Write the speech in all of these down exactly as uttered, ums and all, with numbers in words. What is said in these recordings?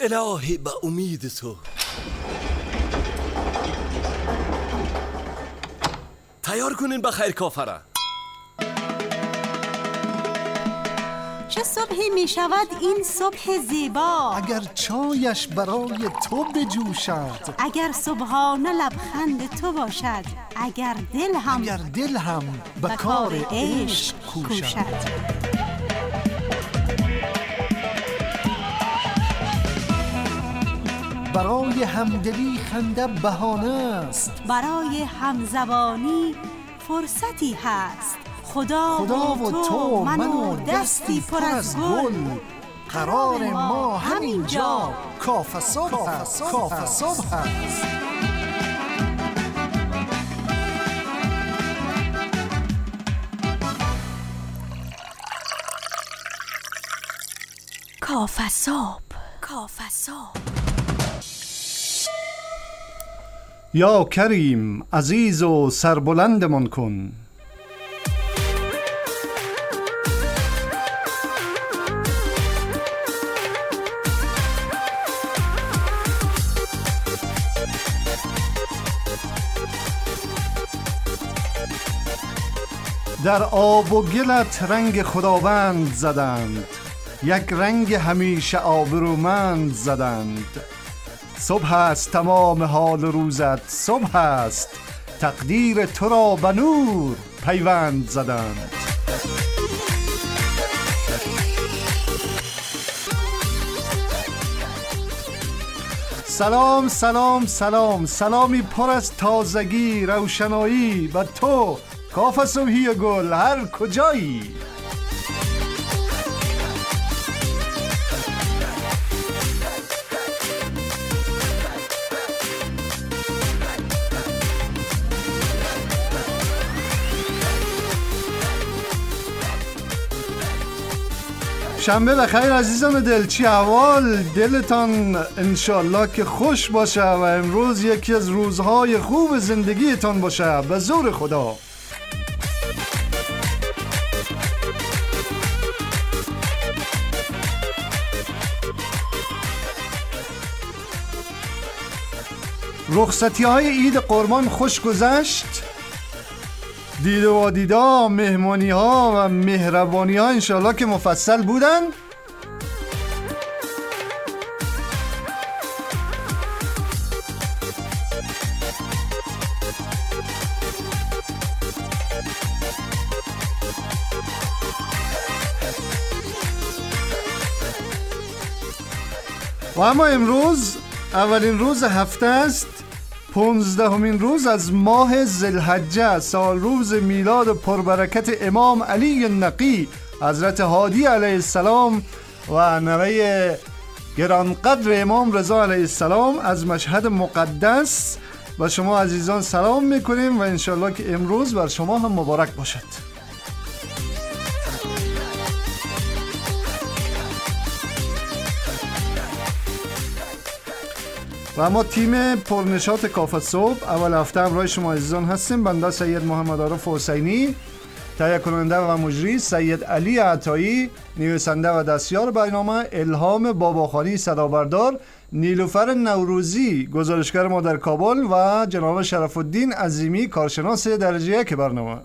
الهی به امید تو. تیار کنین بخیر کافره. چه صبحی می شود این صبح زیبا، اگر چایش برای تو بجوشد، اگر صبحانه لبخند تو باشد، اگر دل هم اگر دل هم به کار عشق کوشد. برای همدلی خنده بهانه است، برای همزبانی فرصتی هست. خدا, خدا و تو من و دستی پر از گل، قرار ما همینجا کافه صبح هست. کافه صبح هست. کافه صبح. کافه صبح. یا کریم عزیز و سربلندمان کن، در آب و گلت رنگ خداوند زدند، یک رنگ همیشه آبرومند زدند. صبح است تمام حال روزت، صبح است تقدیر تو را به نور پیوند زدند. سلام سلام سلام، سلامی پر از تازگی روشنایی به تو کافه صبحی گل هر کجایی. شنبه بخیر عزیزان دل، چی احوال؟ دلتان انشالله که خوش باشه و امروز یکی از روزهای خوب زندگیتان باشه به زور خدا. رخصتی های عید قربان خوش گذشت. دید و دیدا، مهمانی ها و مهربانی ها انشالله که مفصل بودن. و اما امروز اولین روز هفته است، پونزدهمین روز از ماه ذوالحجه، سال روز میلاد پربرکت امام علی نقی حضرت هادی علیه السلام و نوه گرانقدر امام رضا علیه السلام از مشهد مقدس. و شما عزیزان سلام میکنیم و انشالله که امروز بر شما هم مبارک باشد. و اما تیم پرنشاط کافه صبح اول هفته همراه شما عزیزان هستیم. بنده سید محمد عارف حسینی، تهیه کننده و مجری سید علی عطایی، نویسنده و دستیار برنامه الهام باباخانی صدابردار، نیلوفر نوروزی گزارشگر ما در کابل و جناب شرف الدین عظیمی کارشناس درجه یک برنامه.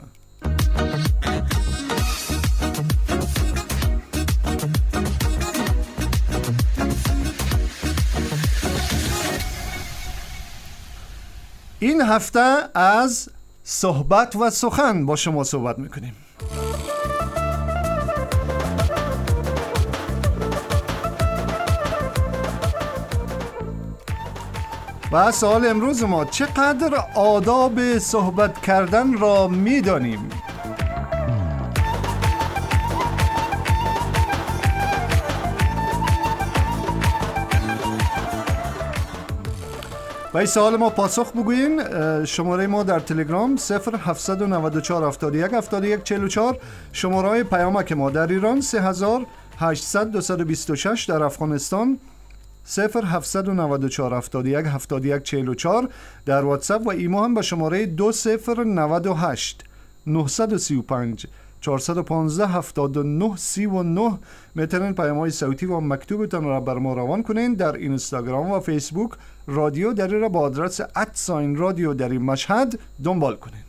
این هفته از صحبت و سخن با شما صحبت میکنیم. و سوال امروز ما: چقدر آداب صحبت کردن را میدانیم؟ و این سوال ما پاسخ بگوین. شماره ما در تلگرام صفر هفت نه چهار هفتاد و یک هفتاد و یک چهل و چهار، شماره های پیامک ما در ایران سه هزار و هشتصد دویست و بیست و شش، در افغانستان صفر هفت نه چهار هفتاد و یک هفتاد و یک چهل و چهار، در واتساپ و ایمو هم به شماره دو صفر نه هشت نه سه پنج چهارصد و پانزده هفتاد و نه سی و نه میتونین پیام‌های صوتی و مکتوبتان را بر ما روان کنین. در اینستاگرام و فیسبوک رادیو دری را با آدرس ادساین رادیو دری مشهد دنبال کنین.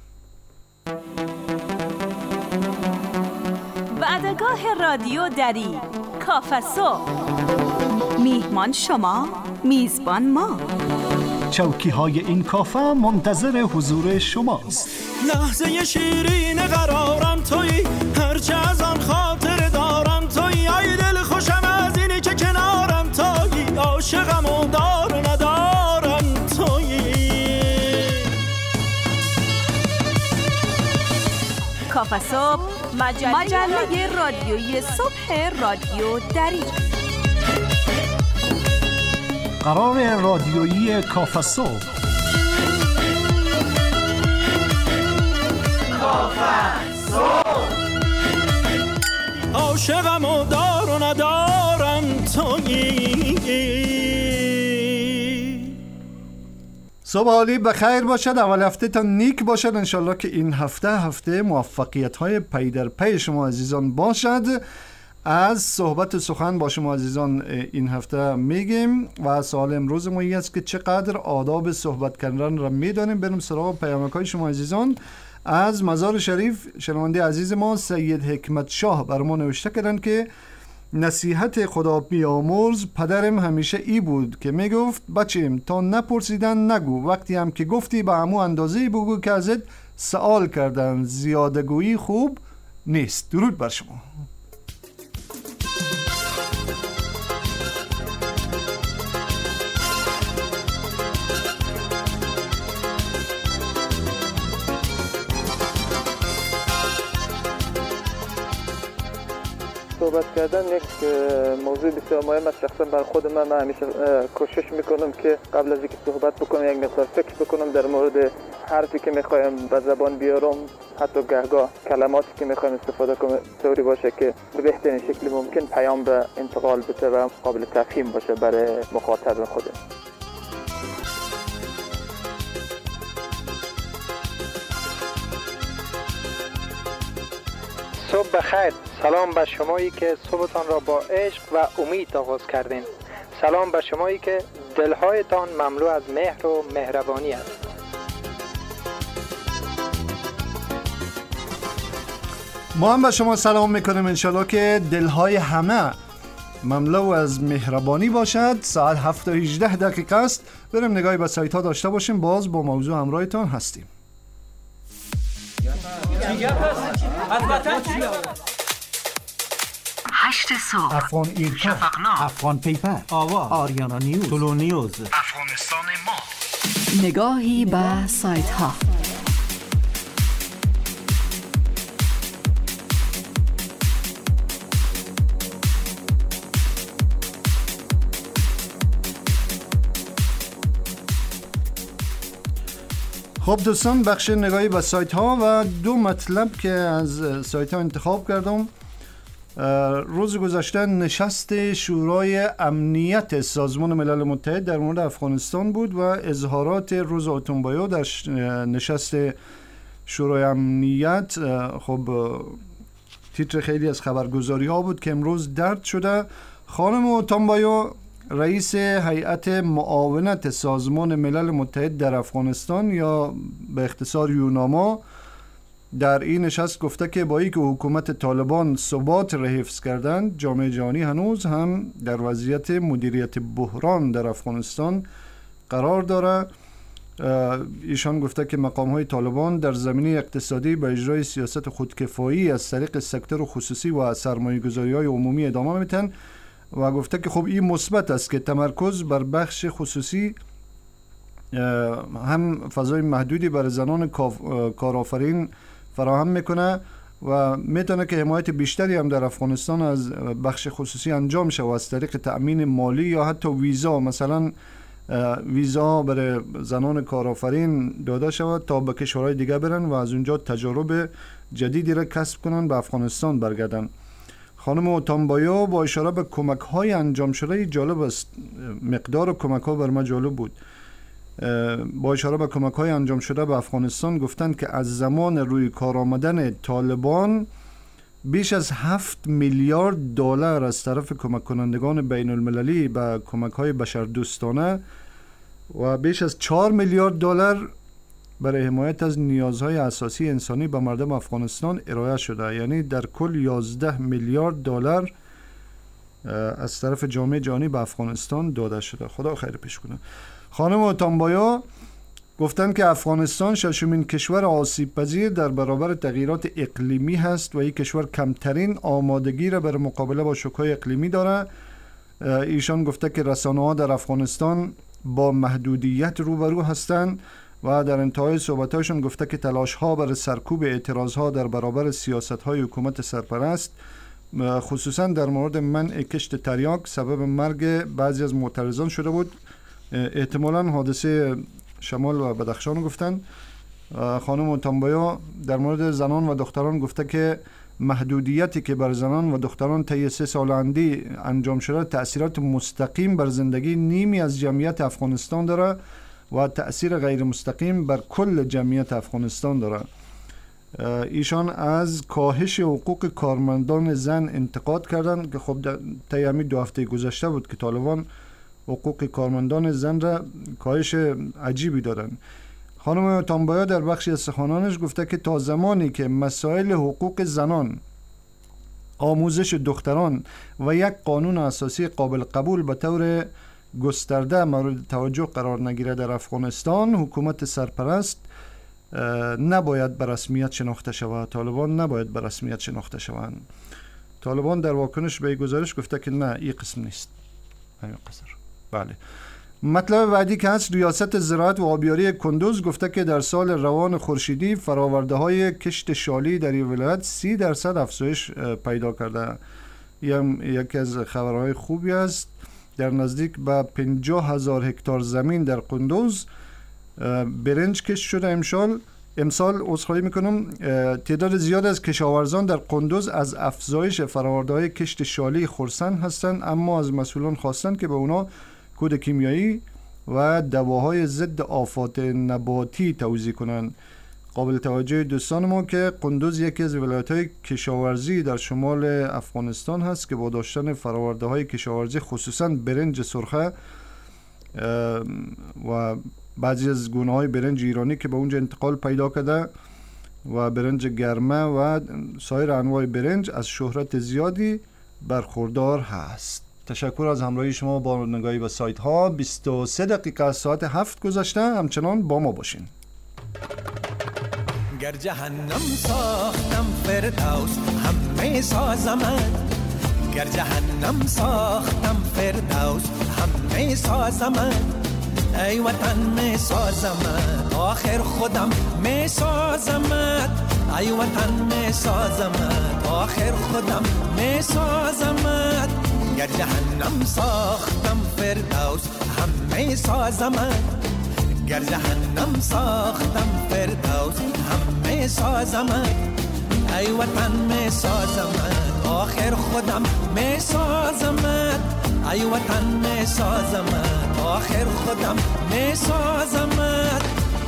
وعدگاه رادیو دری کافسو، میهمان شما، میزبان ما. چوکی های این کافه منتظر حضور شماست. لحظه شیرین قرارم تویی، هرچه از آن خاطر دارم تویی. ای دل خوشم از اینی که کنارم تویی، عاشقم و دار و ندارم تویی. کافه صبح، مجله, مجله رادیویی صبح رادیو دری. قرار رادیویی کافه صبح. کافه صبح، عاشقم و دار و ندارم تویی. صبح حالی بخیر باشد، اول هفته تا نیک باشد. انشالله که این هفته هفته موفقیت های پی در پی شما عزیزان باشد. از صحبت سخن با شما عزیزان این هفته میگیم و سوال امروز ما این است که چقدر آداب صحبت کردن را میدانیم. بریم سراغ پیامک های شما عزیزان. از مزار شریف شنونده عزیز ما سید حکمت شاه بر ما نوشته کردن که نصیحت خدا بیامرز پدرم همیشه ای بود که میگفت بچیم تا نپرسیدن نگو، وقتی هم که گفتی به همون اندازه‌ای بگو که ازت سوال کردن، زیادگویی خوب نیست. درود بر شما. صحبت کردن یک موضوع بسیار مهم است. شخصا بر خود من من همیشه کوشش میکنم که قبل از اینکه صحبت بکنم یک مقدار فکر بکنم در مورد حرفی که میخوایم به زبان بیارم. حتی گهگاه کلماتی که میخوایم استفاده کنم طوری باشه که به بهترین شکل ممکن پیام به انتقال بشه و قابل تفهیم باشه برای مخاطب خودم. صبح بخیر. سلام بر شمایی که صبحتان را با عشق و امید آغاز کردین. سلام بر شمایی که دلهایتان مملو از مهر و مهربانی است. ما هم به شما سلام میکنیم. انشالله که دلهای همه مملو از مهربانی باشد. ساعت هفت و هجده دقیقه است. بریم نگاهی به سایت ها داشته باشیم. باز با موضوع همراهتان هستیم. هشت صبح، افغان ایرکا، شفقنامه، افغان پیپر، آواز، آریانا نیوز، تولو نیوز، افغانستان ما. نگاهی به سایت ها. خب دوستان، بخش نگاهی به سایت ها و دو مطلب که از سایت ها انتخاب کردم. روز گذشته نشست شورای امنیت سازمان ملل متحد در مورد افغانستان بود و اظهارات روز اتنبایو در نشست شورای امنیت خب تیتر خیلی از خبرگزاری ها بود که امروز درد شده. خانم اتنبایو رئیس هیئت معاونت سازمان ملل متحد در افغانستان یا به اختصار یوناما در این نشست گفته که با اینکه حکومت طالبان ثبات را حفظ کردند، جامعه جهانی هنوز هم در وضعیت مدیریت بحران در افغانستان قرار داره. ایشان گفته که مقام‌های طالبان در زمینه اقتصادی به اجرای سیاست خودکفایی از طریق سکتور خصوصی و سرمایه‌گذاری‌های عمومی ادامه میدن و گفته که خب این مثبت است که تمرکز بر بخش خصوصی هم فضای محدودی برای زنان کارآفرین فراهم میکنه و میتونه که حمایت بیشتری هم در افغانستان از بخش خصوصی انجام شه و از طریق تأمین مالی یا حتی ویزا، مثلا ویزا برای زنان کارآفرین داده شود تا به کشورهای دیگه برن و از اونجا تجارب جدیدی را کسب کنن به افغانستان برگردن. خانم اتنبایو با اشاره به کمک های انجام شده، جالب است، مقدار کمک ها بر ما جالب بود. با اشاره به کمک های انجام شده به افغانستان گفتند که از زمان روی کار آمدن طالبان بیش از هفت میلیارد دلار از طرف کمک کنندگان بین المللی به کمک های بشردوستانه و بیش از چهار میلیارد دلار برای حمایت از نیازهای اساسی انسانی به مردم افغانستان ارائه شده. یعنی در کل یازده میلیارد دلار از طرف جامعه جهانی به افغانستان داده شده. خدا خیر پیش کنه. خانم تامبایا گفتن که افغانستان ششمین کشور آسیب پذیر در برابر تغییرات اقلیمی هست و این کشور کمترین آمادگی را برای مقابله با شوک‌های اقلیمی داره. ایشان گفته که رسانه‌ها در افغانستان با محدودیت روبرو هستند و در انتهای صحبتاشون گفته که تلاش‌ها برای سرکوب اعتراض‌ها در برابر سیاست‌های حکومت سرپرست خصوصا در مورد منع کشت تریاک سبب مرگ بعضی از معترضان شده بود. احتمالاً حادثه شمال و بدخشان گفتن. خانم تامبایا در مورد زنان و دختران گفته که محدودیتی که بر زنان و دختران طی سه سال اندی انجام شده تأثیرات مستقیم بر زندگی نیمی از جمعیت افغانستان داره و تأثیر غیر مستقیم بر کل جمعیت افغانستان داره. ایشان از کاهش حقوق کارمندان زن انتقاد کردند که خب طی همین دو هفته گذشته بود که طالبان حقوق کارمندان زن را کاهش عجیبی دادن. خانم تامبایا در بخشی از سخنانش گفته که تا زمانی که مسائل حقوق زنان، آموزش دختران و یک قانون اساسی قابل قبول به طور گسترده مورد توجه قرار نگیره در افغانستان، حکومت سرپرست نباید به رسمیت شناخته شود. طالبان نباید به رسمیت شناخته شوند. طالبان در واکنش به این گزارش گفته که نه، این قسم نیست. همین قصر. بله. مطلب بعدی که هست ریاست زراعت و آبیاری کندوز گفته که در سال روان خورشیدی فراورده های کشت شالی در این ولایت سی درصد افزایش پیدا کرده. یکی از خبرهای خوبی است. در نزدیک به پنجاه هزار هکتار زمین در کندوز برنج کشت شده امسال. امسال عذرخواهی میکنم تعداد زیاد از کشاورزان در کندوز از افزایش فراورده های کشت شالی خرسند هستند، اما از مسئولان خواستند که به اونا کود کیمیایی و دواهای ضد آفات نباتی توزیع کنند. قابل توجه دوستان ما که کندوز یکی از ولایت‌های کشاورزی در شمال افغانستان هست که با داشتن فراورده‌های کشاورزی خصوصا برنج سرخه و بعضی از گونه‌های برنج ایرانی که به اونجا انتقال پیدا کرده و برنج گرمه و سایر انواع برنج از شهرت زیادی برخوردار هست. تشکر از همراهی شما با نگاهی به سایت ها. بیست و سه دقیقه از ساعت هفت گذشته. همچنان با ما باشین. گر جهنم ساختم فردوس همه سازمت، گر جهنم ساختم فردوس همه سازمت، ای وطن می سازمت آخر خودم می سازمت، ای وطن می سازمت آخر خودم می سازمت، گر جهنم ساختم فردوس همه سازمت، گر جهنم ساختم فردوس همه سازمت، ای وطن می سازمت آخر خودم می سازمت، ای وطن می سازمت آخر خودم می سازمت.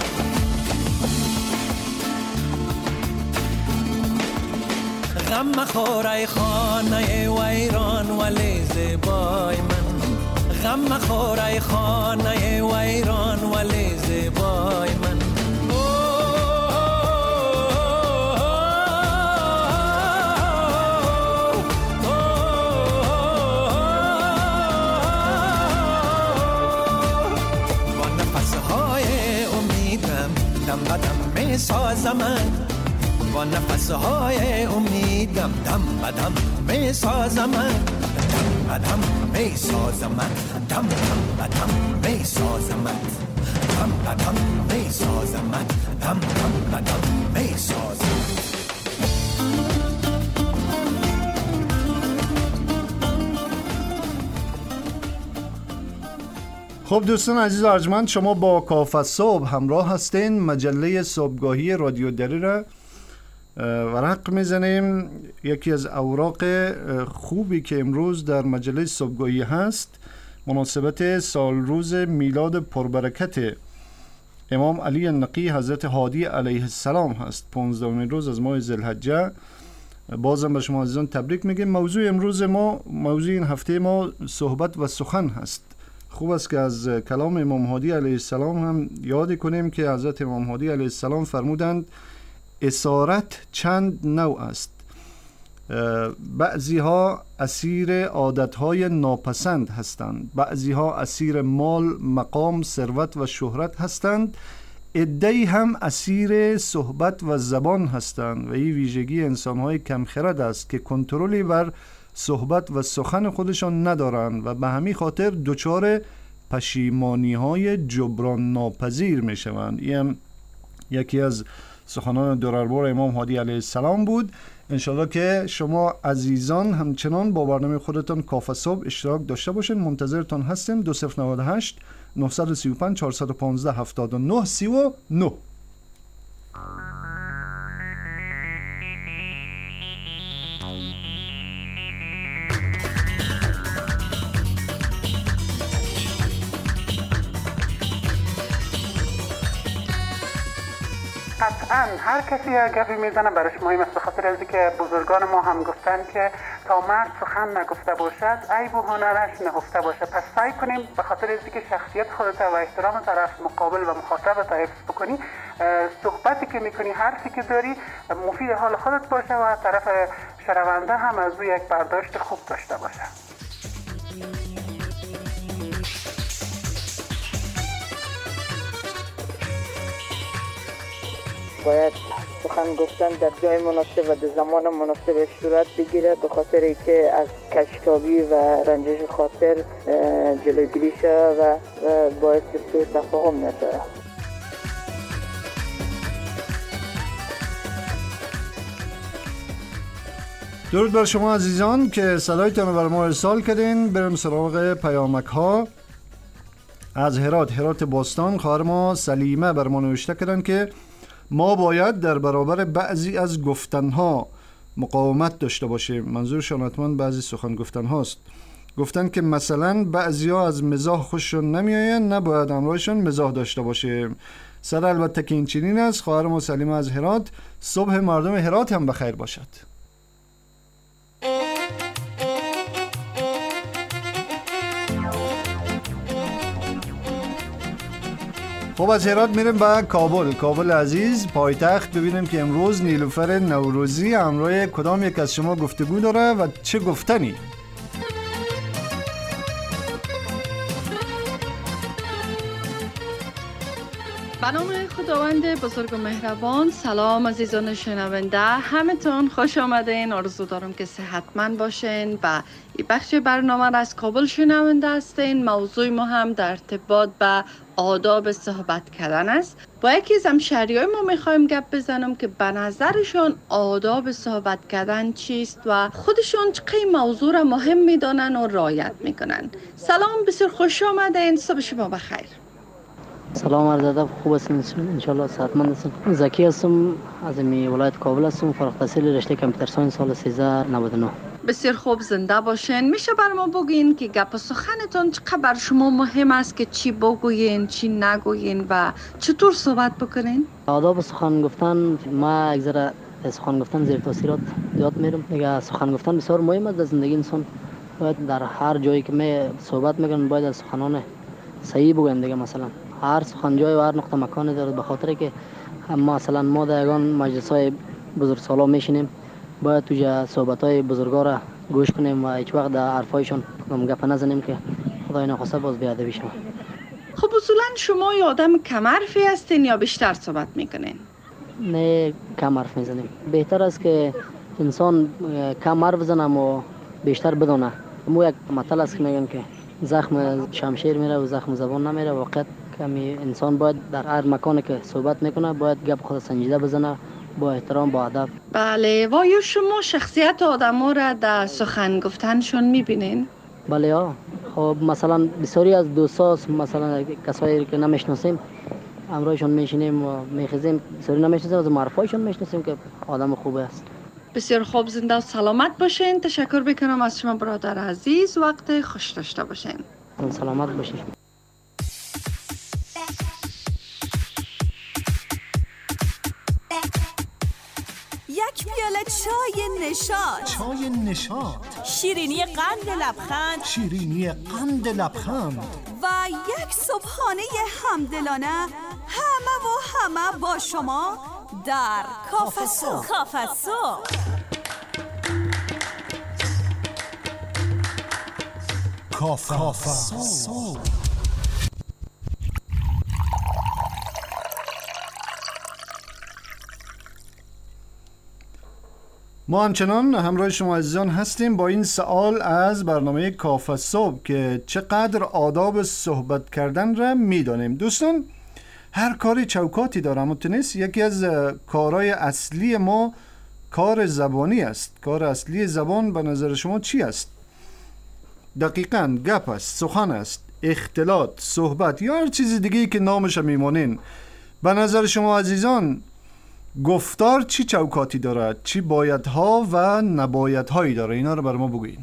غم مخور ای خانه ویران ولی زیبای من، غم مخور ای خانه ویران ولی زیبای من، با نفسهای امیدم دم بدم می سازمت، با نفسهای امیدم دم بدم می سازمت، دم بدم می سازمت، دم بدم می سازمت، دم بدم می سازمت، دم بدم می سازمت. خب دوستان عزیز و ارجمند، شما با کافه صبح همراه هستین. مجله صبحگاهی رادیو دری را ورق میزنیم. یکی از اوراق خوبی که امروز در مجله صبحگاهی هست مناسبت سال روز میلاد پربرکت امام علی نقی حضرت هادی علیه السلام هست. پانزدهمین روز از ماه ذوالحجه بازم به شما عزیزان تبریک میگیم. موضوع امروز ما، موضوع این هفته ما صحبت و سخن هست. خوب است که از کلام امام هادی علیه السلام هم یاد کنیم که حضرت امام هادی علیه السلام فرمودند اسارت چند نوع است. بعضی ها اسیر عادتهای ناپسند هستند، بعضی ها اسیر مال، مقام، ثروت و شهرت هستند، عده‌ای هم اسیر صحبت و زبان هستند و این ویژگی انسان‌های کم خرد است که کنترلی بر صحبت و سخن خودشان ندارند و به همین خاطر دچار پشیمانی‌های جبران ناپذیر می‌شوند. این هم یکی از سخنان درربار امام هادی علیه السلام بود. انشالله که شما عزیزان همچنان با برنامه خودتان کافه صبح اشتراک داشته باشین. منتظرتان هستیم. دو صفر نود و هشت نه سه پنج چهار یک پنج هفت نه سه نه. قطعا هر کسی گپی میزنه برای شما این است، به خاطر از که بزرگان ما هم گفتن که تا مرد سخن نگفته باشد عیب و هنرش نهفته باشه. پس سعی کنیم به خاطر از که شخصیت خودت و احترام طرف مقابل و مخاطبت حفظ بکنی، صحبتی که میکنی، حرفی که داری مفید حال خودت باشه و طرف شنونده هم از او یک برداشت خوب داشته باشه. باید سخن گفتن در جای مناسب و در زمان مناسب صورت بگیره، به خاطر که از کشتابی و رنجش خاطر جلوگیری شود و باعث سوء تفاهم نشه. درود بر شما عزیزان که صدایتان رو بر ما ارسال کردین. بریم سراغ پیامک ها. از هرات، هرات باستان، خواهر ما سلیمه بر ما نوشته کردن که ما باید در برابر بعضی از گفتنها مقاومت داشته باشیم. منظورشان حتما بعضی سخن گفتن هاست. گفتن که مثلا بعضی ها از مزاح خوششون نمیآیند، نباید همراهشون مزاح داشته باشیم. سر البته که این چنین است. خواهر ما سلیمه از هرات. صبح مردم هرات هم بخیر باشد. خب از هرات میریم به کابل. کابل عزیز پایتخت، ببینیم که امروز نیلوفر نوروزی همراه کدام یک از شما گفتگو داره و چه گفتنی. به نام خداوند بزرگ و مهربان. سلام عزیزان شنونده، همتون خوش آمدین. آرزو دارم که صحتمند باشین و این بخش برنامه را از کابل شنونده هستین. موضوع ما هم در ارتباط به آداب صحبت کردن است. با یکی از همشهریای ما میخوایم گپ بزنم که به نظرشون آداب صحبت کردن چیست و خودشون چقدر موضوع را مهم میدانن و رعایت میکنن. سلام، بسیار خوش آمدین. صبح شما بخیر. سلام عرض ادب، خوب هستین انشالله، صحتمند هستین. زکی هستم، از می ولایت کابل هستم، فارغ التحصیل رشته کامپیوتر ساینس سال سیزده نود و نه. بسیار خوب، زنده باشین. میشه بر ما بگین که گپ و سخنتون چقدر بر شما مهم است که چی بگوین، چی نگوین و چطور صحبت بکنین؟ آداب سخن گفتن، ما یک ذره سخن گفتن زیر تاثیرات یاد میرم. دیگه سخن گفتن بسیار مهم است در زندگی انسان. باید در هر جایی که می صحبت میکنن باید از سخنان صحیح بگوین. دیگه مثلا هر سخن جای و هر نقطه مکانی داره، به خاطر که ما مثلا ما در یگان مجلس‌های بزرگسالا میشینیم، باید توی صحبت‌های بزرگا را گوش کنیم و هیچ وقت در حرفایشون کدام گپ نزنیم که خدای نخواسته باز بیادبی شود. خب اصولا شما یه آدم کم حرفی هستین یا بیشتر صحبت میکنین؟ نه، کم حرف میزنیم. بهتر است که انسان کم حرف بزنه و بیشتر بدونه. مو یک مثل است که میگن که زخم شمشیر میره و زخم زبان نمیره. واقعا کمی انسان باید در هر مکانی که صحبت میکنه باید گپ خود سنجیده بزنه، با احترام، با ادب. بله. و یا شما شخصیت آدم‌ها را در سخن گفتنشون میبینین؟ بله ها. خب مثلا بسیاری از دوستا، مثلا کسایی که نمیشناسیم همراهشون میشینیم و میخزیم، بسیاری نمیشناسیم از معرفایشون میشناسیم که آدم خوبه است. بسیار خوب، زنده و سلامت باشین. تشکر بکنم از شما برادر عزیز. وقت خوش داشته باشین. سلامت باشین. یک یک پیاله چای نشاط. چای نشاط. شیرینی قند لبخند. شیرینی قند لبخند. و یک صبحانه همدلانه همه و همه با شما در کافه صبح. کافه صبح. کافه صبح. ما همچنان همراه شما عزیزان هستیم با این سوال از برنامه کافه صبح که چقدر آداب صحبت کردن را میدانیم. دوستان، هر کاری چوکاتی داره، اما تنیس یکی از کارهای اصلی ما کار زبانی است. کار اصلی زبان به نظر شما چی است؟ دقیقاً گپ است، سخن است، اختلاط، صحبت یا هر چیز دیگه که نامش میمونین. به نظر شما عزیزان گفتار چی چوکاتی داره؟ چی بایدها و نبایدهایی داره؟ اینا رو بر ما بگوین.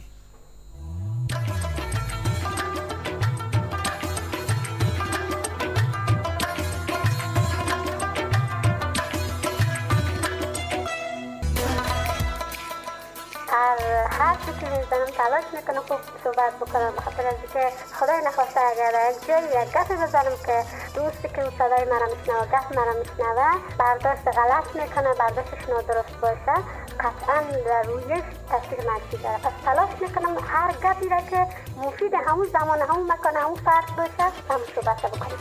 هر چی که میزنم تلاش میکنم خوب صحبت بکنم، بخاطر از اینکه خدای نخواسته اگر یک جایی یک گپی بزنم که دوستی که صدای مرا میشنوه گپ مرا میشنوه برداشت غلط میکنه، برداشتش نادرست باشه، قطعا در رویش تاثیر منفی داره. پس تلاش میکنم هر گپی را که مفید همون زمان همون مکان همون فرد باشه همون صحبت بکنم.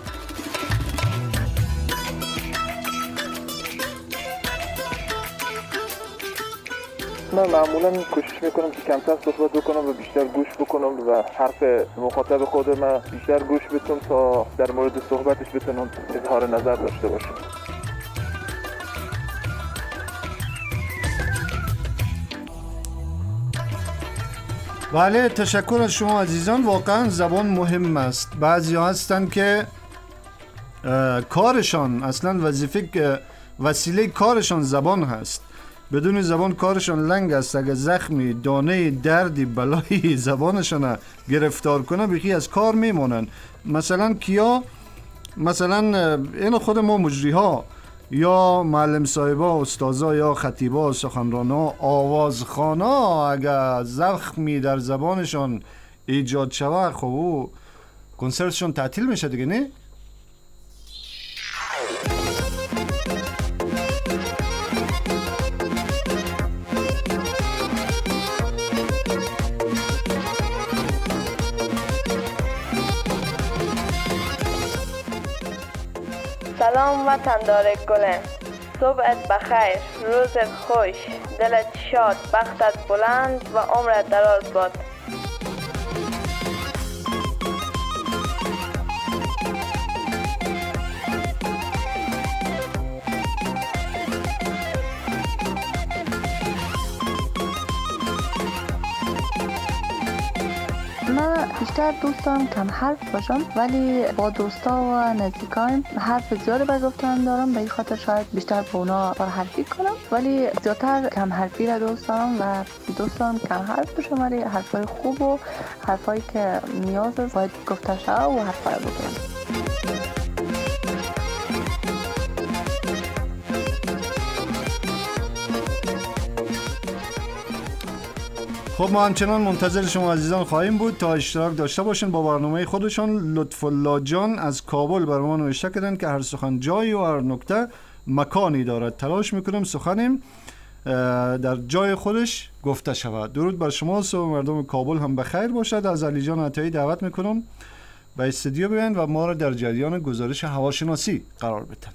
من معمولا کوشش میکنم که کمتر صحبت بکنم و بیشتر گوش بکنم و حرف مخاطب خود من بیشتر گوش بتونم تا در مورد صحبتش بتونم اظهار نظر داشته باشم. بله، تشکر از شما عزیزان. واقعا زبان مهم است. بعضی ها هستن که کارشان اصلا وظیفه وسیله کارشان زبان هست. بدون زبان کارشان لنگ است. اگر زخمی، دانه، دردی، بلایی زبانشان گرفتار کنه بخی از کار میمونن. مثلا کیا؟ مثلا این خود ما مجری ها یا معلم صاحبا، استازا یا خطیبا، سخنرانا، آوازخوانا اگر زخمی در زبانشان ایجاد شود خب او کنسرتشون تعطیل میشه دیگه، نه؟ سلام وطندار گلم، صبحت بخیر، روزت خوش، دلت شاد، بختت بلند و عمرت دراز باد. من بیشتر دوست دارم کم حرف باشم، ولی با دوستا و نزدیکایم حرف زیادی به گفتن دارم، به این خاطر شاید بیشتر با اونا پر حرفی کنم، ولی زیادتر کم حرفی را دوست دارم و دوست دارم کم حرف باشم، ولی حرفای خوب و حرفایی که نیاز است باید گفته شود و حرفای بکنم. خب ما همچنان منتظر شما عزیزان خواهیم بود تا اشتراک داشته باشین با برنامه خودشان. لطفالله جان از کابل بر ما نوشته کردن که هر سخن جایی و هر نکته مکانی دارد. تلاش میکنم سخنیم در جای خودش گفته شود. درود بر شما، صبح مردم کابل هم بخیر باشد. از علی جان عطایی دعوت میکنم به استودیو بیاین و ما را در جریان گزارش هواشناسی قرار بدن.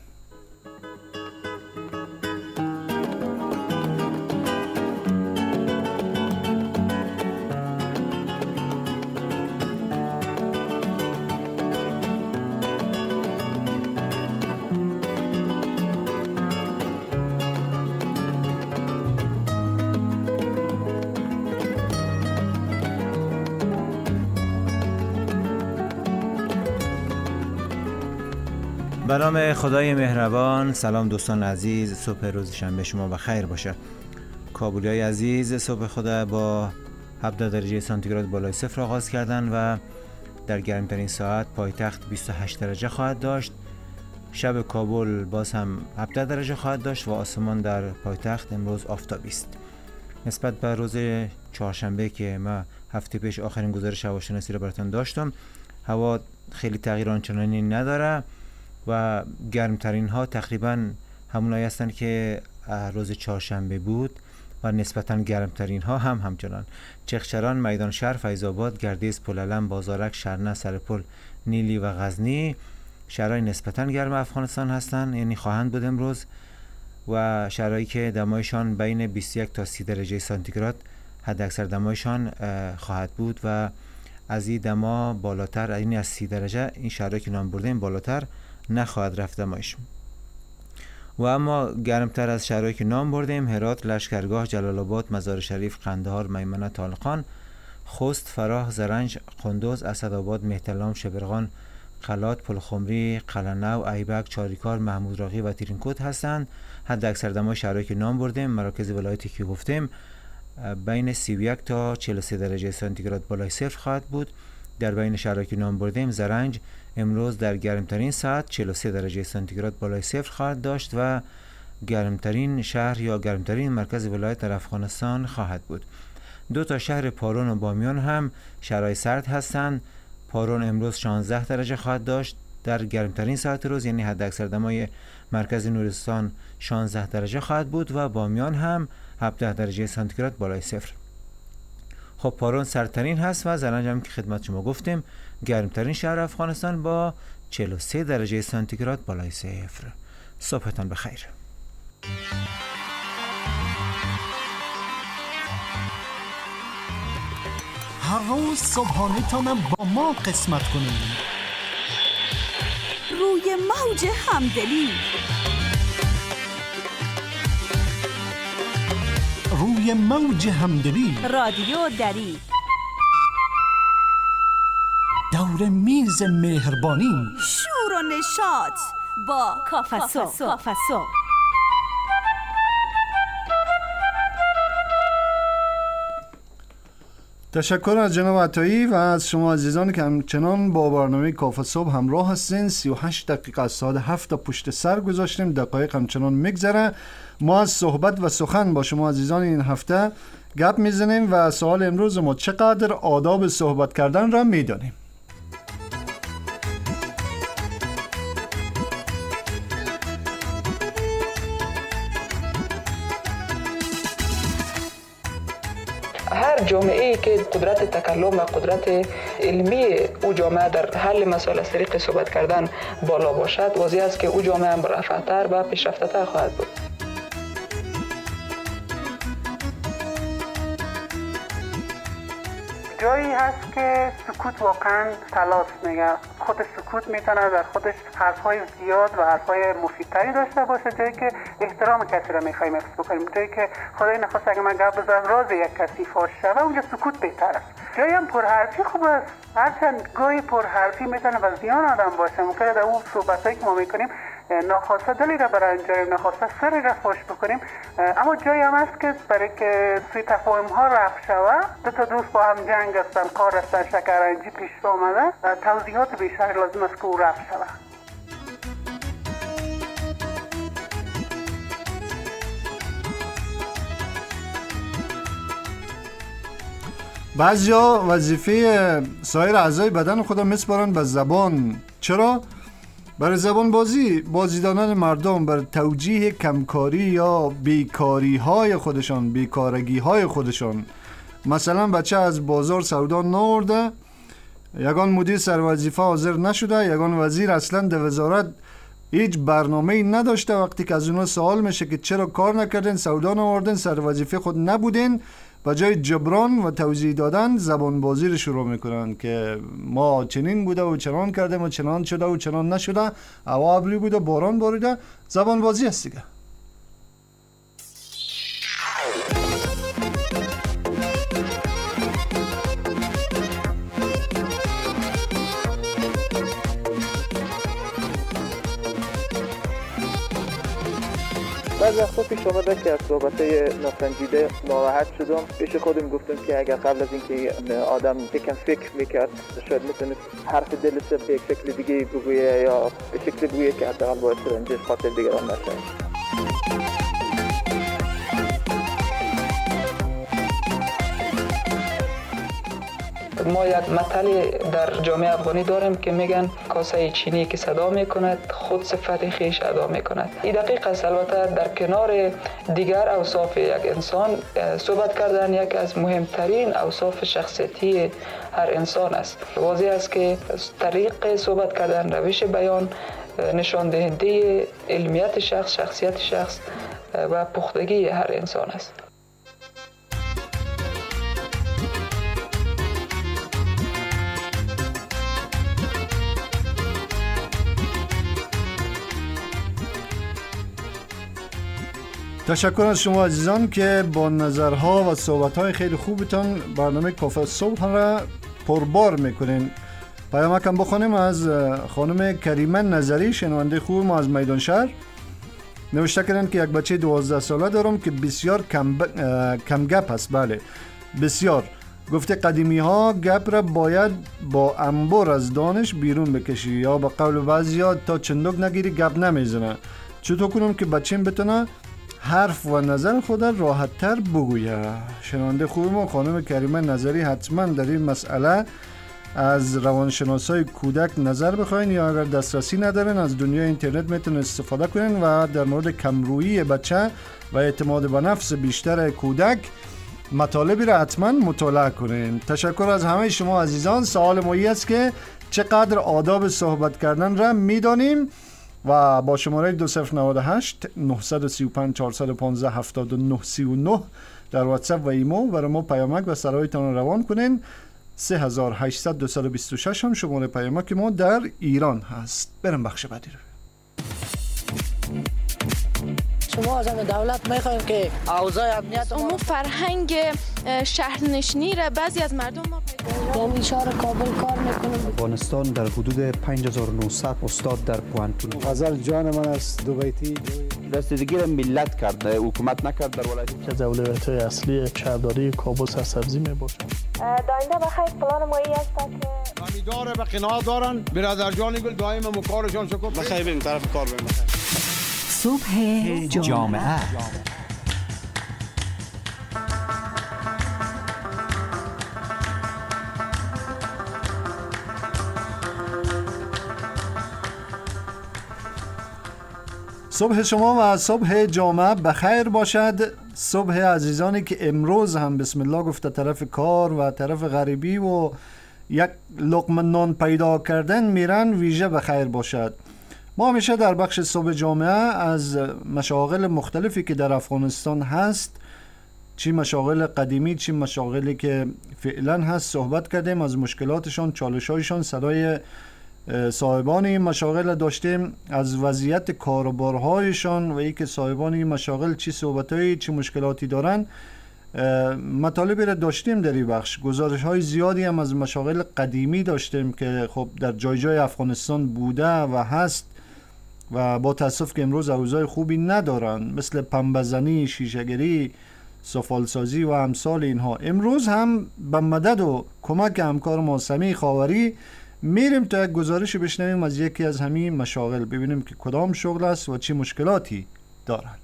به نام خدای مهربان. سلام دوستان عزیز، صبح روز شنبه شما بخیر باشه. کابلیای عزیز صبح خدا با هفده درجه سانتیگراد بالای صفر آغاز کردن و در گرمترین ساعت پایتخت بیست و هشت درجه خواهد داشت شب کابل باز هم هفده درجه خواهد داشت و آسمان در پایتخت امروز آفتابی است. نسبت به روز چهارشنبه که ما هفته پیش آخرین گزارش هواشناسی را براتون داشتم، هوا خیلی تغییر آنچنانی نداره و گرمترین ها تقریبا همونایی هستند که روز چهارشنبه بود و نسبتا گرمترین ها هم همچنان چغچران، میدان شهر، فیض آباد، گردیز، پلعلم، بازارک، شرنه، سرپل، نیلی و غزنی شهرهای نسبتا گرم افغانستان هستند، یعنی خواهند بود امروز، و شهرهایی که دمایشان بین بیست و یک تا سی درجه سانتیگراد حد اکثر دمایشان خواهد بود و از این دما بالاتر، یعنی از سی درجه این شهرهایی که نام بردیم بالاتر نخواهد رفت دمایش. و اما گرمتر از شهرهایی که نام بردیم هرات، لشکرگاه، جلال آباد، مزار شریف، قندهار، میمنه، طالقان، خوست، فراه، زرنج، قندوز، اسدآباد، مهترلام، شبرغان، قلات، پلخمری، قلعه‌نو، ایبک، چاریکار، محمود راقی و تیرینکوت هستند. حد اکثر دمای شهرهایی که نام بردیم مراکز ولایتی که گفتیم بین سی و یک تا چهل و سه درجه سانتیگراد بالای صفر خواهد بود. در بین شهرهایی که نام بردیم زرنج امروز در گرمترین ساعت چهل و سه درجه سانتیگراد بالای صفر خواهد داشت و گرمترین شهر یا گرمترین مرکز ولایت در افغانستان خواهد بود. دو تا شهر پارون و بامیان هم شهرهای سرد هستند. پارون امروز شانزده درجه خواهد داشت در گرمترین ساعت روز، یعنی حد اکثر دمای مرکز نورستان شانزده درجه خواهد بود و بامیان هم هفده درجه سانتیگراد بالای صفر. خب پارون سردترین هست و زرنج هم که خدمت شما گفتیم گرمترین شهر افغانستان با چهل و سه درجه سانتیگراد بالای صفر. صبحتان بخیر. هر روز صبحانه تانم با ما قسمت کنید. روی موج همدلی، روی موج همدلی، رادیو دری، دور میز مهربانی، شور و نشاط با کافسو. تشکر از جناب عطایی و از شما عزیزان که همچنان با برنامه کافه صبح همراه هستین. سی و هشت دقیقه از ساعت هفت پشت سر گذاشتیم، دقایق همچنان میگذره. ما از صحبت و سخن با شما عزیزان این هفته گپ میزنیم و سوال امروز ما چقدر آداب صحبت کردن را میدانیم. هر جامعه‌ای که قدرت تکلم و قدرت علمی او جامعه در حل مسائل از طریق صحبت کردن بالا باشد، واضح است که او جامعه هم رفع‌تر و پیشرفته‌تر خواهد بود. جایی هست که سکوت واقعا طلاست. میگه خود سکوت میتونه در خودش حرفهای زیاد و حرفهای مفیدتری داشته باشه. جایی که احترام کسی را میخوایم حفظ بکنیم، جایی که خدای نخواست اگه من گپ بزنم راز یک کسی فاش شود، اونجا سکوت بهتر است. جایی هم پرحرفی خوب است، هرچند گاهی پرحرفی میتونه به زیان آدم باشه. ممکنه در اون صحبتایی که ما میکنیم ناخواسته دلی را برانجامیم، ناخواسته سری را فاش بکنیم، اما جایی هم هست که برای که سوی تفاهم ها رفع شود، دو تا دوست با هم جنگ هستن، کار هستن، شکرنجی پیش آمده، توضیحات بیشتر لازم است که او رفع شود. بعضیا وظیفه سایر اعضای بدن خود میسپارن به زبان. چرا؟ برای زبان بازی بازی دادن مردم بر توجیه کمکاری یا بیکاری های خودشان، بیکارگی های خودشان. مثلا بچه از بازار سودا نورده، یگان مدیر سر وظیفه حاضر نشده، یگان وزیر اصلا در وزارت هیچ برنامه‌ای نداشته. وقتی که از اونها سوال میشه که چرا کار نکردین، سودا نوردین، سر وظیفه خود نبودین، به جای جبران و توضیح دادن زبان بازی رو شروع میکنن که ما چنین بوده و چنان کردیم و چنان شده و چنان نشده، هوا ابری بوده، باران باریده. زبان بازی است دیگه. بعض وقتا پیش آمده که از صحبت‌های ناسنجیده ناراحت شدم. پیش خودم گفتم که اگر قبل از اینکه آدم یکم فکر میکرد شاید میتونست حرف دلش به یک شکل دیگه بگویه یا به شکل بگویه که حداقل باعث رنجش خاطر دیگران نشه. ما یک مثلی در جامعه افغانی داریم که میگن کاسه چینی که صدا میکند خود صفت خیش ادا میکند. این دقیق است. البته در کنار دیگر اوصاف یک انسان صحبت کردن یک از مهمترین اوصاف شخصیتی هر انسان است. واضح است که طریق صحبت کردن، روش بیان نشان دهنده علمیت شخص، شخصیت شخص و پختگی هر انسان است. تشکر از شما عزیزان که با نظرها و صحبت‌های خیلی خوبتان برنامه کافه صبح را پربار میکنین. پیامکم بخونیم از خانم کریمه نظری، شنونده خوب ما از میدان شهر. نوشته کردن که یک بچه دوازده ساله دارم که بسیار کم, ب... کم گپ است. بله بسیار. گفته قدیمی ها گپ را باید با انبار از دانش بیرون بکشی، یا به قول بعضیا تا چندک نگیری گپ نمیزنه. چطور کنم که بچه‌م بتونه حرف و نظر خود راحت تر بگویه؟ شنونده خوب ما خانم کریمه نظری، حتما در این مسئله از روانشناسای کودک نظر بخواین، یا اگر دسترسی ندارن از دنیای اینترنت میتونن استفاده کنین و در مورد کمرویی بچه و اعتماد به نفس بیشتر کودک مطالبی را حتما مطالعه کنین. تشکر از همه شما عزیزان. سوال مایی است که چقدر آداب صحبت کردن را میدانیم و با شماره دو صفر نه هشت نه سه پنج چهار یک پنج هفت نه سه نه در واتساپ و ایمو برای ما پیامک و سرایتان روان کنین. سه هزار و هشتصد دویست و بیست و شش هم شماره پیامک ما در ایران هست. برم بخش بعدی رو. شما از دولت میخوایم که اوضاع امنیت امور فرهنگ شهرنشینی را بعضی از مردم ما پیدا در اشاره کابل کار میکنیم. افغانستان در حدود پنج هزار و نهصد استاد در پوانتون. غزل جان من است دو بیتی رسیدگی را ملت کرد، حکومت نکرد در ولایت. که اولویت‌های اصلی شهرداری کابل سرسبزی میباشد. داینده بخیر پلان مایی است که امیدواره به قناعت دارن. برادر جان گل دائما مکارشان شکر. بخیر بریم طرف کار بریم. صبح جامعه. صبح شما و صبح جامعه بخیر باشد. صبح عزیزانی که امروز هم بسم الله گفته طرف کار و طرف غریبی و یک لقمه نان پیدا کردن میرن، ویژه بخیر باشد. ما همیشه در بخش صبح جامعه از مشاغل مختلفی که در افغانستان هست، چی مشاغل قدیمی چی مشاغلی که فعلا هست، صحبت کردیم. از مشکلاتشان، چالش‌هایشان، صدای صاحبان این مشاغل داشتیم، از وضعیت کاروبارهایشان و ای که صاحبان این مشاغل چی صحبتایی چی مشکلاتی دارن. مطالبی را داشتیم در این بخش. گزارش های زیادی هم از مشاغل قدیمی داشتیم که خب در جای جای افغانستان بوده و هست و با تاسف که امروز اوضاع خوبی ندارن، مثل پنبه‌زنی، شیشه‌گری، سفالسازی و امثال اینها. امروز هم به مدد و کمک همکار ما سمیع خاوری میریم تا یک گزارش بشنویم از یکی از همین مشاغل، ببینیم که کدام شغل است و چه مشکلاتی دارن.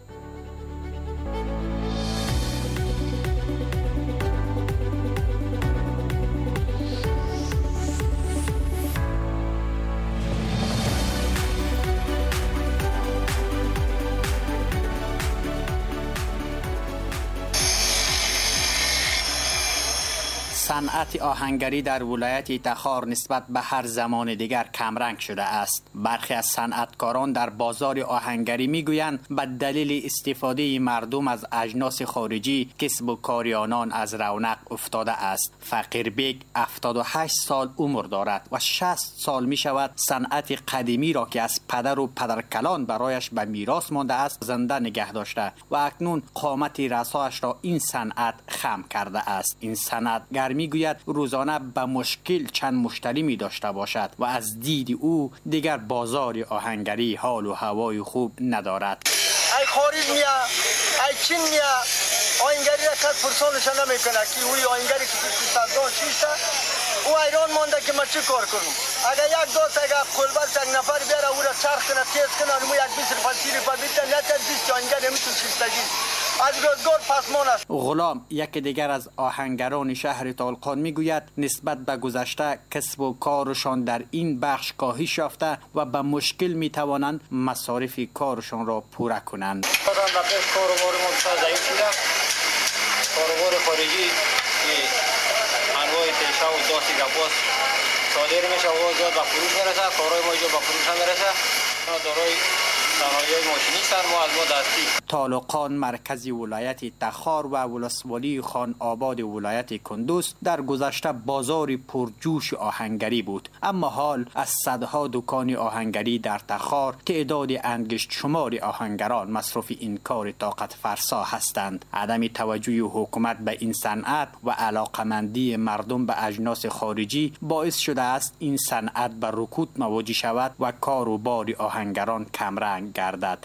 صنعت آهنگری در ولایت تخار نسبت به هر زمان دیگر کمرنگ شده است. برخی از صنعتکاران در بازار آهنگری میگویند به دلیل استفاده مردم از اجناس خارجی کسب و کار آنان از رونق افتاده است. فقیر بیگ هفتاد و هشت سال عمر دارد و شصت سال می شود صنعت قدیمی را که از پدر و پدرکلان برایش به میراث مانده است زنده نگه داشته و اکنون قامت رسایش را این صنعت خم کرده است. این صنعتگر میگوید روزانه به مشکل چند مشتری می داشته باشد و از دید او دیگر بازار آهنگری حال و هوای خوب ندارد. ای خارج میا ای چین میا آینگری را کس پرسانش نمیکنه که اوی آینگری که سردان چیسته او ایران مانده که ما چی کار کنم. اگر یک دوست اگر خلبر یک نفر بیاره او را چرخ کنه تیز کنه اونمو یک بیس فلسیری پر بیتن نتر بیس آینگر نمیتون شیستگی از روزگار پسمان است. غلام یک دیگر از آهنگران شهر طالقان میگوید نسبت به گذشته کسب و کارشان در این بخش کاهش یافته و به مشکل میتوانند مصارف کارشان را پوره کنند. کاروبار ما بسیار ضعیف شده. کاروبار خارجی انواع تیشه و داستی گپاس صادر میشه و زیاد به فروش میرسه. کارهای ما اینجا به فروش هم میرسه. دارای صنایع ماشینی هستند. ما از ما دستی. طالقان مرکزی ولایت تخار و ولسوالی خان آباد ولایت کندوز در گذشته بازاری پرجوش آهنگری بود، اما حال از صدها دکان آهنگری در تخار تعداد انگشت شمار آهنگران مصروف این کار طاقت فرسا هستند. عدم توجه حکومت به این صنعت و علاقمندی مردم به اجناس خارجی باعث شده است این صنعت به رکود مواجه شود و کار و بار آهنگران کمرنگ گردد.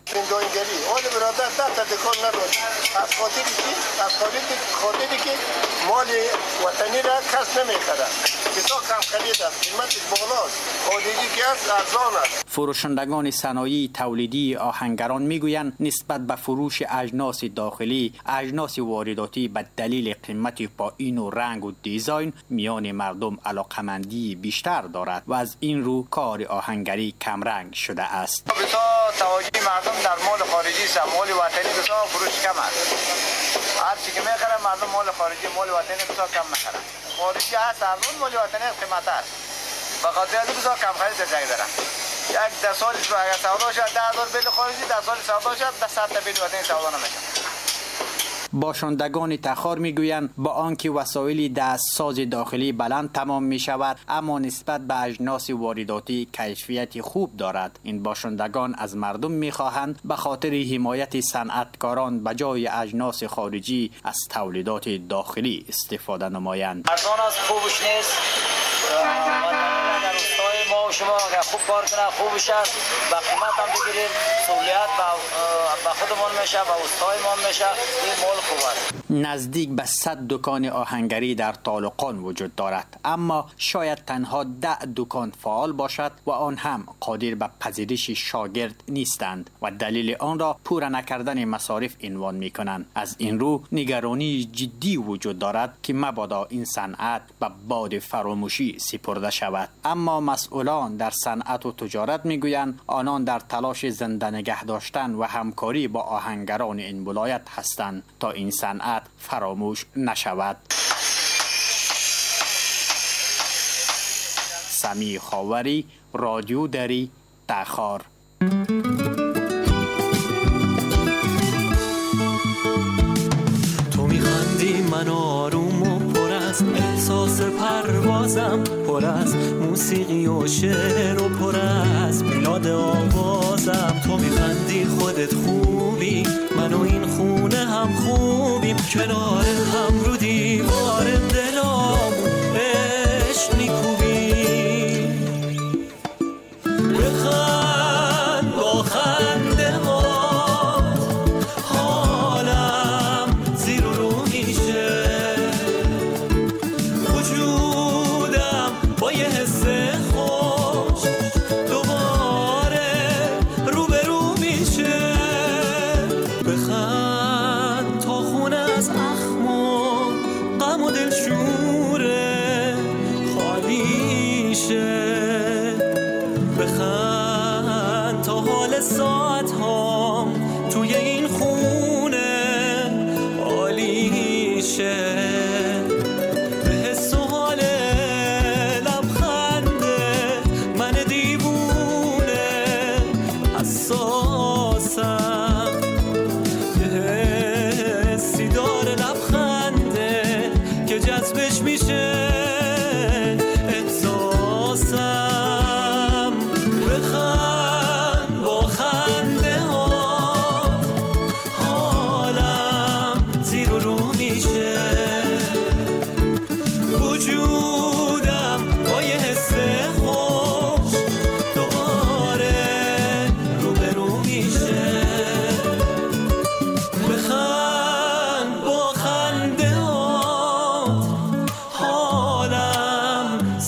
ده تا دکان ندارد. از خاطری که از خاطری که مال وطنی را کس نمیخرد. بسیار کم خرید است. قیمتش بالاست. خارجی که است ارزان است. فروشندگان صنایع تولیدی آهنگران میگویند نسبت به فروش اجناس داخلی، اجناس وارداتی به دلیل قیمت پایین و رنگ و دیزاین میان مردم علاقمندی بیشتر دارد و از این رو کار آهنگری کمرنگ شده است. بسیار توجه مردم در مال خارجی است. مال وطنی بسیار فروش کم است. هر چی که میخره مردم مال خارجی مال وطنی بسیار کم میخره. خارجی هست ارزان، مال وطنی قیمت است. به خاطر از بسیار کم خرید جای داره. یک ده سال رو اگر سودا شد ده هزار بیل خارجی، ده سال سودا شد ده صد تا بیل وطنی سودا نمیشه. باشندگان تخار میگویند با آنکه وسایل دستساز داخلی بلند تمام می شود اما نسبت به اجناس وارداتی کیفیت خوب دارد. این باشندگان از مردم میخواهند به خاطر حمایت صنعتکاران به جای اجناس خارجی از تولیدات داخلی استفاده نمایند. ارزان است، خوبش نیست. در روستای ما و شما اگر خوب کار کنه خوبش است. با قیمت هم بگیریم، سهولیت به خودمون میشه، به روستای ما میشه. این مال خوب است. نزدیک به صد دکان آهنگری در طالقان وجود دارد، اما شاید تنها ده دکان فعال باشد و آن هم قادر به پذیرش شاگرد نیستند و دلیل آن را پوره نکردن مصارف عنوان می کنند. از این رو نگرانی جدی وجود دارد که مبادا این صنعت به باد فراموشی سپرده شود. اما مسئولان در صنعت و تجارت می گویند آنان در تلاش زنده نگه داشتن و همکاری با آهنگران این ولایت هستند تا این صنعت فراموش نشود. سمی خاوری، رادیو دری، تخار. تو میخندی من آروم و پر از احساس پروازم، پر از موسیقی و شعر و پر از میلاد آوازم. تو میخندی خودت خوبی، من و این خونه هم خوبیم، کنار هم رو دیوار دلامون عشق میکوبیم. بخند با خنده ها حالم زیر و رو میشه، وجودم با یه حس خوش دوباره رو به رو میشه. بخند تا خونه از اخم و غم و دلشوره خالی شه. بخند تا حال ساعت هم توی این خونه عالی شه. به حس و حال لبخنده من دیوونه حساسم، یه حسی داره لبخنده که جذبش میشه احساسم. بخند با خنده ها حالم زیر و رو میشه، وجودم با یه حس خوش دوباره رو به رو میشه.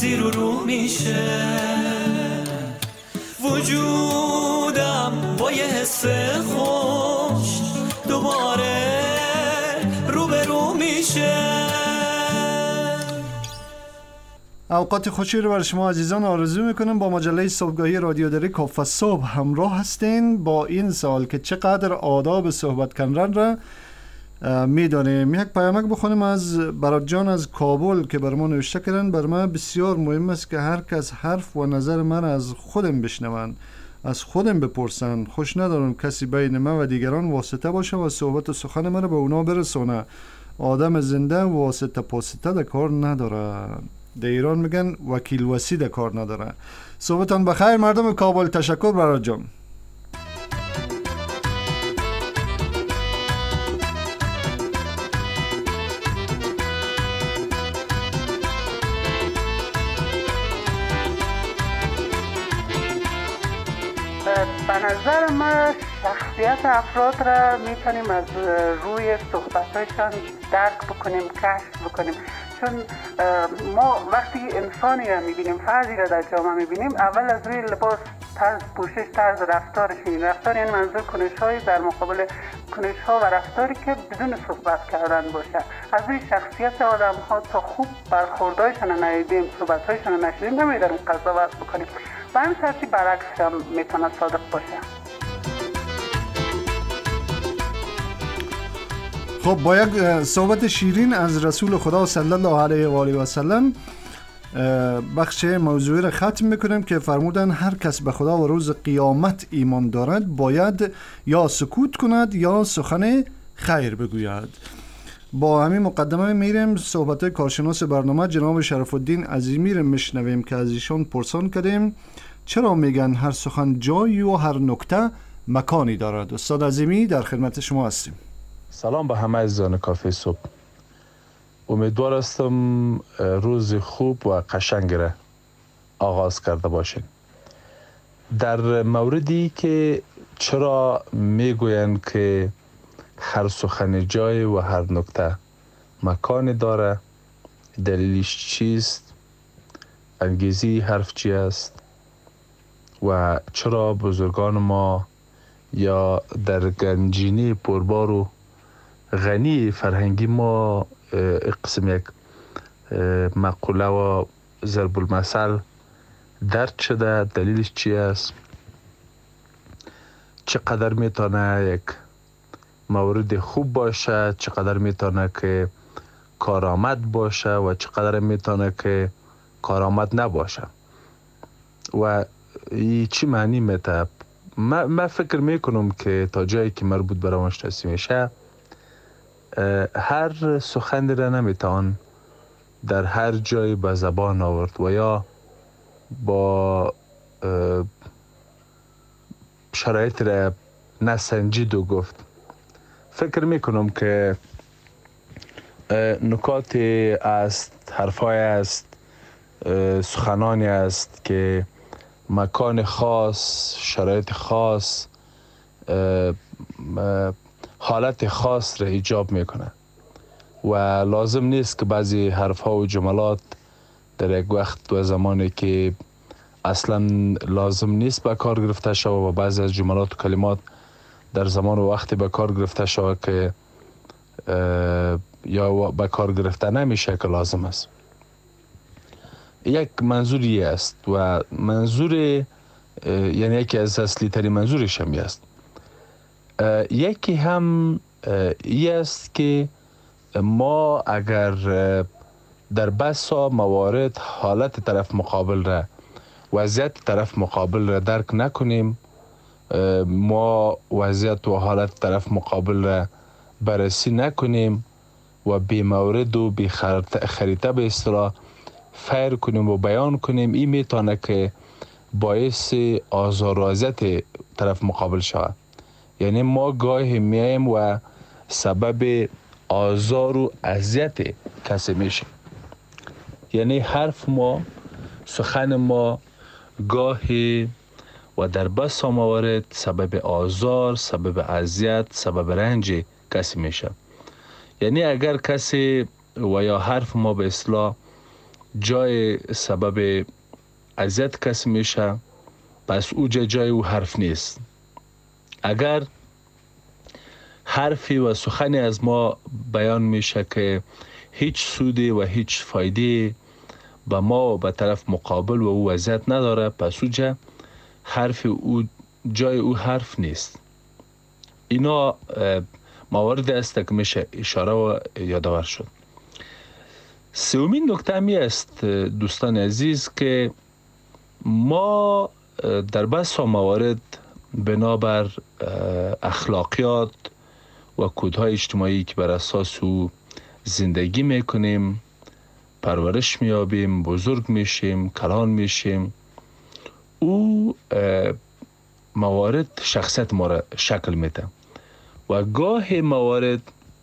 زیر و رو میشه، وجودم با یه حس خوش دوباره رو به رو میشه. اوقات خوشی رو بر شما عزیزان آرزو میکنم. با مجله صبحگاهی رادیو دری کافه صبح همراه هستین. با این سال که چقدر آداب صحبت کردن را میدانیم، یک پیامک بخونیم از برات جان از کابل که بر ما نوشته کردن. بر من بسیار مهم است که هر کس حرف و نظر من از خودم بشنون، از خودم بپرسن. خوش ندارم کسی بین من و دیگران واسطه باشه و صحبت و سخن من رو به اونا برسونه. آدم زنده واسطه پاسطه در کار نداره. در ایران میگن وکیل وسی در کار نداره. صحبتان بخیر مردم کابل. تشکر برات جان. به نظر ما شخصیت افراد را میتونیم از روی صحبتایشان درک بکنیم، کشف بکنیم. چون ما وقتی انسانی را میبینیم، فردی را در جامعه میبینیم، اول از روی لباس، طرز پوشش، طرز رفتارش میبینیم. رفتار یعنی منظور کنش‌های در مقابل کنش‌ها و رفتاری که بدون صحبت کردن باشه. از روی شخصیت آدم‌ها تا خوب برخوردایشان را ندیدیم، صحبت‌هایشان را نشنیدیم، نمی‌دونیم قضاوت بکنیم. و همین ترتیب برعکس هم میتونه صادق باشه. خب با یک صحبت شیرین از رسول خدا صلی الله علیه و آله و سلم بخش موضوعی را ختم میکنیم که فرمودن هر کس به خدا و روز قیامت ایمان دارد باید یا سکوت کند یا سخن خیر بگوید. با همین مقدمه میریم صحبت کارشناس برنامه جناب شرف الدین عظیمی را میشنویم که از ایشان پرسان کردیم چرا میگن هر سخن جایی و هر نکته مکانی دارد. استاد عظیمی در خدمت شما هستیم. سلام به همه عزیزان کافه صبح. امیدوار هستم روز خوب و قشنگ را آغاز کرده باشین. در موردی که چرا میگوین که هر سخن جای و هر نکته مکان داره، دلیلش چیست، انگیزی حرف چی است و چرا بزرگان ما یا در گنجینه پربار و غنی فرهنگی ما قسم یک مقوله و ضرب المثل درد شده، دلیلش چی است، چقدر میتونه یک مورد خوب باشه، چقدر میتونه که کارآمد باشه و چقدر میتونه که کارآمد نباشه و ای چی معنی میده. من, من فکر میکنم که تا جایی که مربوط به روانشناسی میشه هر سخنی را نمیتوان در هر جای به زبان آورد و یا با شرایط را نسنجید و گفت. فکر میکنم که نکات است، حرفای است، سخنانی است که مکان خاص، شرایط خاص، حالت خاص را ایجاب میکنه و لازم نیست که بعضی حرفها و جملات در یک وقت و زمانی که اصلا لازم نیست به کار گرفته شود و بعضی از جملات و کلمات در زمان و وقتی به کار گرفته شود که یا به کار گرفته نمیشه که لازم است. یک منظوری است و منظور یعنی یکی از اصلی ترین منظورش هم است. یکی هم ای است که ما اگر در بسا موارد حالت طرف مقابل را، وضعیت طرف مقابل را درک نکنیم، ما وضعیت و حالت طرف مقابل را بررسی نکنیم و بی مورد و بی خریطه به اصطلاح فیر کنیم و بیان کنیم، این میتونه که باعث آزار و اذیت طرف مقابل شود. یعنی ما گاهی میایم و سبب آزار و اذیت کسی میشیم. یعنی حرف ما، سخن ما گاهی و در بسا موارد سبب آزار، سبب اذیت، سبب رنج کسی میشه. یعنی اگر کسی و یا حرف ما به اصطلاح جای سبب اذیت کسی میشه، پس او جای او حرف نیست. اگر حرفی و سخنی از ما بیان میشه که هیچ سودی و هیچ فایده به ما و به طرف مقابل و او اذیت نداره، پس او جا حرف او جای او حرف نیست. اینا موارد است که میشه اشاره و یادآور شد. سومین نکته می است دوستان عزیز که ما در بسا موارد بنابر اخلاقیات و کودهای اجتماعی که بر اساس او زندگی میکنیم، پرورش میابیم، بزرگ میشیم، کلان میشیم، او موارد شخصیت ما را شکل میده و گاه موارد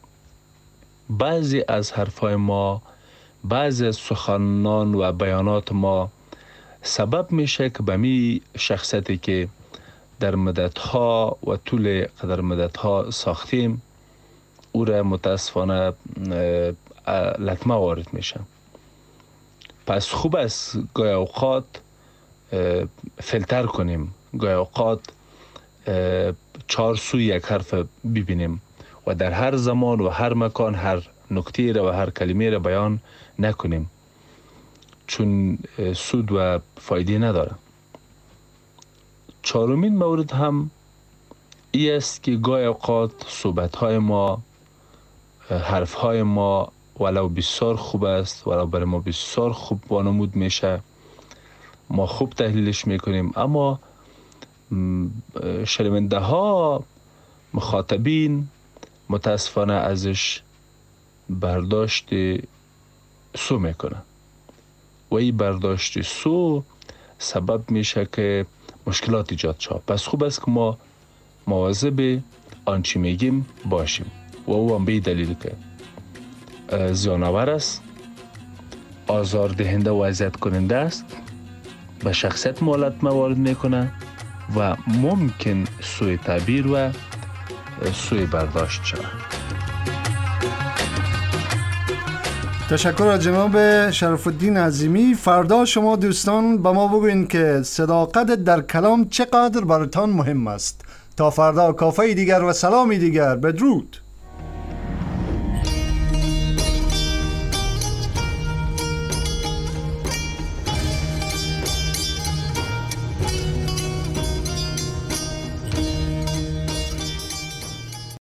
بعضی از حرفای ما، بعضی از سخنان و بیانات ما سبب میشه که به می شخصیتی که در مدتها و طول قدر مدتها ساختیم او را متاسفانه لطمه وارد میشه. پس خوب است گاهی اوقات فیلتر کنیم، گاهی اوقات چهار سوی یک حرف ببینیم و در هر زمان و هر مکان هر نکته را و هر کلمه را بیان نکنیم، چون سود و فایده نداره. چهارمین مورد هم ای است که گاهی اوقات صحبت‌های ما، حرف‌های ما ولو بسیار خوب است، ولو برای ما بسیار خوب وانمود میشه، ما خوب تحلیلش میکنیم، اما شنونده ها، مخاطبین متاسفانه ازش برداشت سو میکنه و این برداشت سو سبب میشه که مشکلات ایجاد شد. پس خوب است که ما مواظب آنچه میگیم باشیم و او هم به دلیل که زیانآور است، آزاردهنده و اذیت کننده است، به شخصیت مالت موارد میکنه و ممکن سوء تعبیر و سوء برداشت شود. تشکر از جناب شرف الدین عظیمی. فردا شما دوستان به ما بگوین که صداقت در کلام چقدر براتان مهم است. تا فردا کافه دیگر و سلامی دیگر، بدرود.